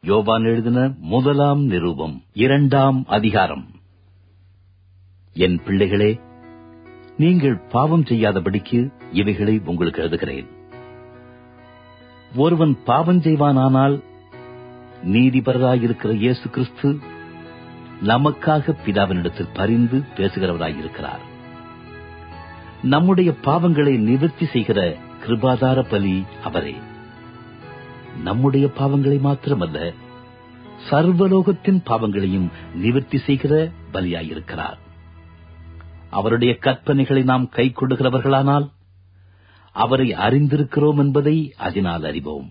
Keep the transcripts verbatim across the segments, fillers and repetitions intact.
யோவான் எழுதின முதலாம் நிருபம் இரண்டாம் அதிகாரம். என் பிள்ளைகளே, நீங்கள் பாவம் செய்யாதபடிக்கு இவைகளை உங்களுக்கு எழுதுகிறேன். ஒருவன் பாவம் செய்வானானால் நீதிபரராயிருக்கிற இயேசு கிறிஸ்து நமக்காக பிதாவினிடத்தில் பரிந்து பேசுகிறவராயிருக்கிறார். நம்முடைய பாவங்களை நிவர்த்தி செய்கிற கிருபாதார பலி அவரே. நம்முடைய பாவங்களை மாத்திரமல்ல, சர்வலோகத்தின் பாவங்களையும் நிவர்த்தி செய்கிற பலியாயிருக்கிறார். அவருடைய கற்பனைகளை நாம் கை கொள்ளுகிறவர்களானால் அவரை அறிந்திருக்கிறோம் என்பதை அதனால் அறிவோம்.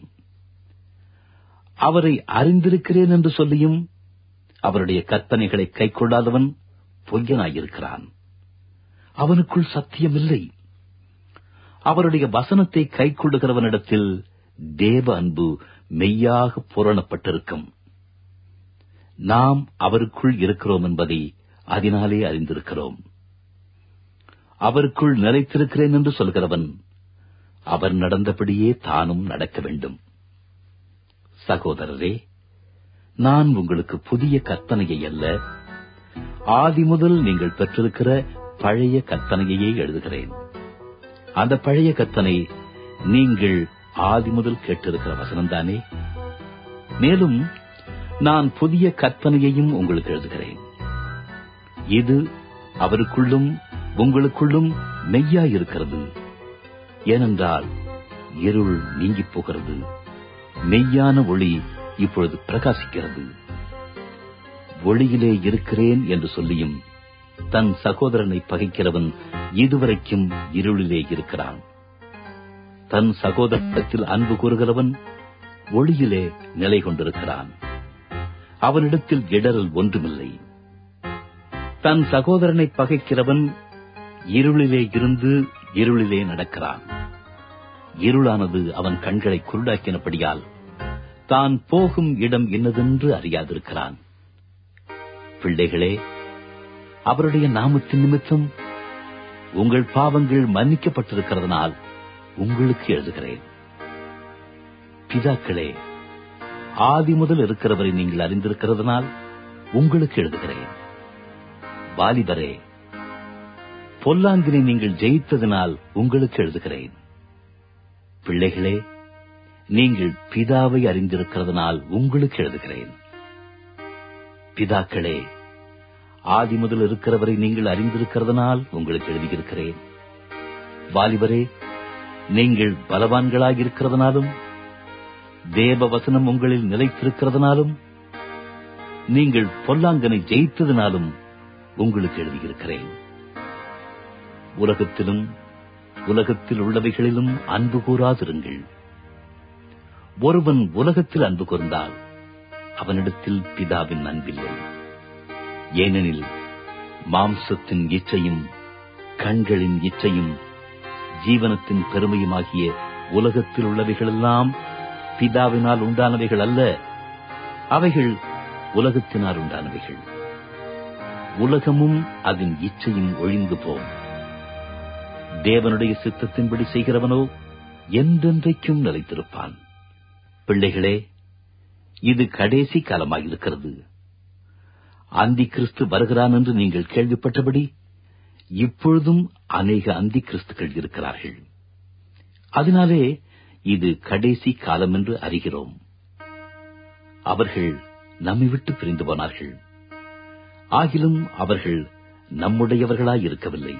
அவரை அறிந்திருக்கிறேன் என்று சொல்லியும் அவருடைய கற்பனைகளை கை கொள்ளாதவன் பொய்யனாயிருக்கிறான், அவனுக்குள் சத்தியமில்லை. அவருடைய வசனத்தை கை கொள்ளுகிறவனிடத்தில் தேவ அன்பு மெய்யாக பூரணப்பட்டிருக்கும். நாம் அவருக்குள் இருக்கிறோம் என்பதை அதனாலே அறிந்திருக்கிறோம். அவருக்குள் நிலைத்திருக்கிறேன் என்று சொல்கிறவன் அவர் நடந்தபடியே தானும் நடக்க வேண்டும். சகோதரரே, நான் உங்களுக்கு புதிய கற்பனையை அல்ல, ஆதி முதல் நீங்கள் பெற்றிருக்கிற பழைய கற்பனையையே எழுதுகிறேன். அந்த பழைய கற்பனை நீங்கள் ஆதி முதல் கேட்டிருக்கிற வசனம்தானே. மேலும் நான் புதிய கற்பனையையும் உங்களுக்கு எழுதுகிறேன். இது அவருக்குள்ளும் உங்களுக்குள்ளும் மெய்யாயிருக்கிறது. ஏனென்றால் இருள் நீங்கிப் போகிறது, மெய்யான ஒளி இப்பொழுது பிரகாசிக்கிறது. ஒளியிலே இருக்கிறேன் என்று சொல்லியும் தன் சகோதரனை பகைக்கிறவன் இதுவரைக்கும் இருளிலே இருக்கிறான். தன் சகோதரத்தில் அன்பு கூறுகிறவன் ஒளியிலே நிலை கொண்டிருக்கிறான், அவனிடத்தில் இடரல் ஒன்றுமில்லை. தன் சகோதரனை பகைக்கிறவன் இருளிலே இருந்து இருளிலே நடக்கிறான். இருளானது அவன் கண்களை குருடாக்கினபடியால் தான் போகும் இடம் என்னதென்று அறியாதிருக்கிறான். பிள்ளைகளே, அவருடைய நாமத்தின் நிமித்தம் உங்கள் பாவங்கள் மன்னிக்கப்பட்டிருக்கிறதனால் உங்களுக்கு எழுதுகிறேன். பிதாக்களே, ஆதி முதல் இருக்கிறவரை நீங்கள் அறிந்திருக்கிறதனால் உங்களுக்கு எழுதுகிறேன். வாலிபரே, பொல்லாங்கினை நீங்கள் ஜெயித்ததினால் உங்களுக்கு எழுதுகிறேன். பிள்ளைகளே, நீங்கள் பிதாவை அறிந்திருக்கிறதனால் உங்களுக்கு எழுதுகிறேன். பிதாக்களே, ஆதி முதல் இருக்கிறவரை நீங்கள் அறிந்திருக்கிறதனால் உங்களுக்கு எழுதியிருக்கிறேன். வாலிபரே, நீங்கள் பலவான்களாயிருக்கிறதுனாலும் தேவ வசனம் உங்களில் நிலைத்திருக்கிறதுனாலும் நீங்கள் பொல்லாங்கனை ஜெயித்ததினாலும் உங்களுக்கு எழுதியிருக்கிறேன். உலகத்திலும் உலகத்தில் உள்ளவைகளிலும் அன்பு கூறாதிருங்கள். ஒருவன் உலகத்தில் அன்பு கூர்ந்தால் அவனிடத்தில் பிதாவின் அன்பில்லை. ஏனெனில் மாம்சத்தின் இச்சையும் கண்களின் இச்சையும் ஜீவனத்தின் பெருமையுமாகிய உலகத்தில் உள்ளவைகளெல்லாம் பிதாவினால் உண்டானவைகள் அல்ல, அவைகள் உலகத்தினால் உண்டானவைகள். உலகமும் அதன் இச்சையும் ஒழிந்து போம். தேவனுடைய சித்தத்தின்படி செய்கிறவனோ என்றென்றைக்கும் நிலைத்திருப்பான். பிள்ளைகளே, இது கடைசி காலமாயிருக்கிறது. அந்தி கிறிஸ்து வருகிறான் என்று நீங்கள் கேள்விப்பட்டபடி இப்பொழுதும் அநேக அந்தி கிறிஸ்துக்கள் இருக்கிறார்கள். அதனாலே இது கடைசி காலம் என்று அறிகிறோம். அவர்கள் நம்மை விட்டு பிரிந்து போனார்கள், ஆகிலும் அவர்கள் நம்முடையவர்களாயிருக்கவில்லை.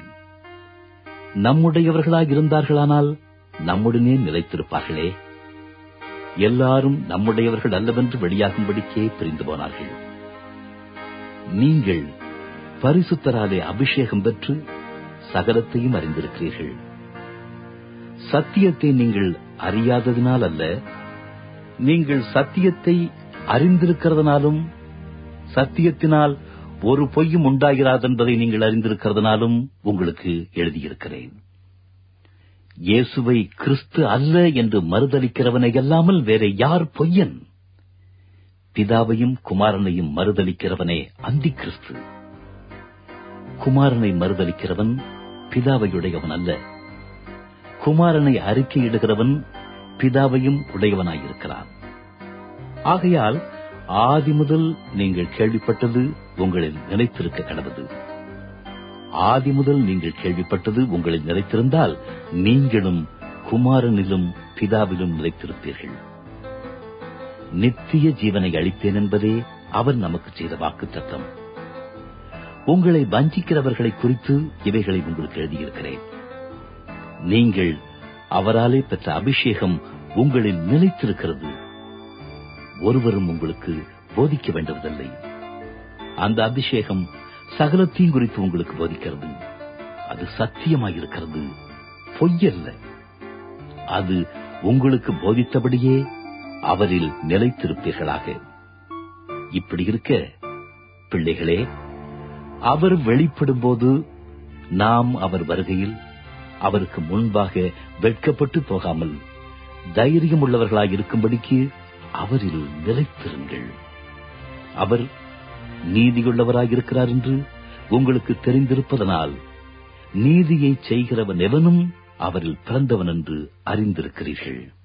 நம்முடையவர்களாயிருந்தார்களானால் நம்முடனே நிலைத்திருப்பார்களே. எல்லாரும் நம்முடையவர்கள் அல்லவென்று வெளியாகும்படிக்கே பிரிந்து போனார்கள். நீங்கள் பரிசுத்தராலே அபிஷேகம் பெற்று சகலத்தையும் அறிந்திருக்கிறீர்கள். சத்தியத்தை நீங்கள் அறியாததினால் அல்ல, நீங்கள் சத்தியத்தை அறிந்திருக்கிறதுனாலும் சத்தியத்தினால் ஒரு பொய்யும் உண்டாகிறாதென்பதை நீங்கள் அறிந்திருக்கிறதுனாலும் உங்களுக்கு எழுதியிருக்கிறேன். இயேசுவை கிறிஸ்து அல்ல என்று மறுதலிக்கிறவனை அல்லாமல் வேற யார் பொய்யன்? பிதாவையும் குமாரனையும் மறுதலிக்கிறவனே அந்தி கிறிஸ்து. குமாரனை மறுதலிக்கிறவன் பிதாவையுடையவன் அல்ல, குமாரனை அறிக்கையிடுகிறவன் பிதாவையும் உடையவனாயிருக்கிறான். ஆகையால் ஆதி முதல் நீங்கள் கேள்விப்பட்டது உங்களில் நிலைத்திருக்க கடவுது. ஆதி முதல் நீங்கள் கேள்விப்பட்டது உங்களில் நிலைத்திருந்தால் நீங்களும் குமாரனிலும் பிதாவிலும் நிலைத்திருப்பீர்கள். நித்திய ஜீவனை அளிப்பேன் என்பதே அவர் நமக்கு செய்த வாக்குத்தத்தம். உங்களை வஞ்சிக்கிறவர்களை குறித்து இவைகளை உங்களுக்கு எழுதியிருக்கிறேன். நீங்கள் அவராலே பெற்ற அபிஷேகம் உங்களில் நிலைத்திருக்கிறது. ஒருவரும் உங்களுக்கு போதிக்க வேண்டுவதில்லை. அந்த அபிஷேகம் சகலத்தையும் குறித்து உங்களுக்கு போதிக்கிறது. அது சத்தியமாயிருக்கிறது, பொய்யல்ல. அது உங்களுக்கு போதித்தபடியே அவரில் நிலைத்திருப்பீர்களாக. இப்படி இருக்க பிள்ளைகளே, அவர் வெளிப்படும் போது நாம் அவர் வருகையில் அவருக்கு முன்பாக வெட்கப்பட்டு போகாமல் தைரியம் உள்ளவர்களாய் இருக்கும்படிக்கு அவரில் நிலைத்திருங்கள். அவர் நீதியுள்ளவராயிருக்கிறார் என்று உங்களுக்கு தெரிந்திருப்பதனால் நீதியை செய்கிறவன் எவனும் அவரில் பிறந்தவன் என்று அறிந்திருக்கிறீர்கள்.